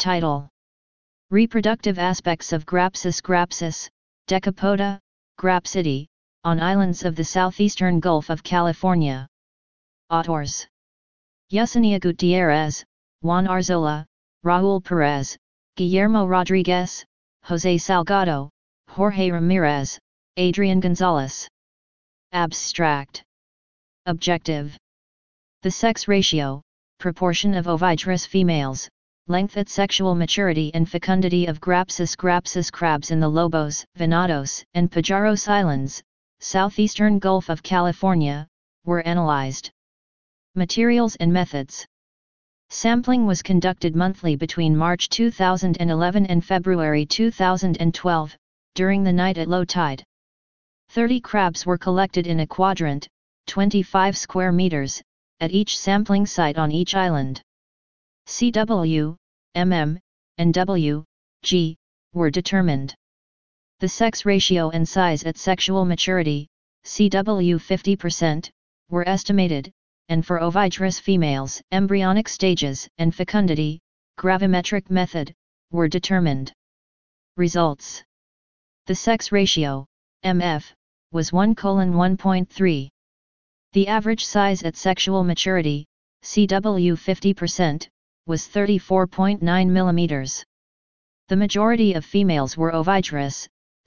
Title: Reproductive aspects of Grapsis grapsis, Decapoda, grapsidi, on islands of the southeastern Gulf of California. Authors: Yesenia Gutierrez, Juan Arzola, Raúl Perez, Guillermo Rodriguez, José Salgado, Jorge Ramirez, Adrian Gonzalez. Abstract. Objective: the sex ratio, proportion of ovigerous females, length at sexual maturity and fecundity of Grapsis grapsis crabs in the Lobos, Venados, and Pajaros Islands, southeastern Gulf of California, were analyzed. Materials and methods. Sampling was conducted monthly between March 2011 and February 2012, during the night at low tide. 30 crabs were collected in a quadrant, 25 square meters, at each sampling site on each island. CW, MM, and W, G, were determined. The sex ratio and size at sexual maturity, CW 50%, were estimated, and for ovigerous females, embryonic stages and fecundity, gravimetric method, were determined. Results: the sex ratio, MF, was 1:1.3. The average size at sexual maturity, CW 50%, was 34.9 mm. The majority of females were ovigerous,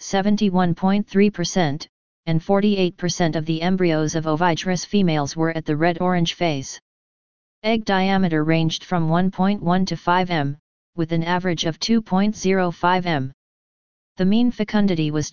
71.3%, and 48% of the embryos of ovigerous females were at the red-orange phase. Egg diameter ranged from 1.1 to 5 m, with an average of 2.05 m. The mean fecundity was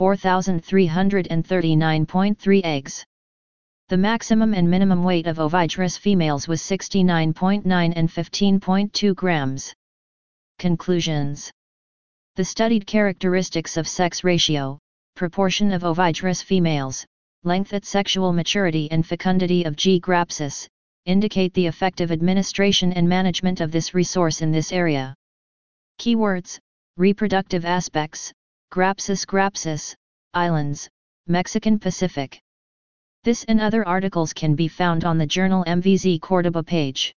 24,339.3 eggs. The maximum and minimum weight of ovigerous females was 69.9 and 15.2 grams. Conclusions. The studied characteristics of sex ratio, proportion of ovigerous females, length at sexual maturity and fecundity of G. grapsis, indicate the effective administration and management of this resource in this area. Keywords: reproductive aspects, Grapsis grapsis, islands, Mexican Pacific. This and other articles can be found on the Journal MVZ Córdoba page.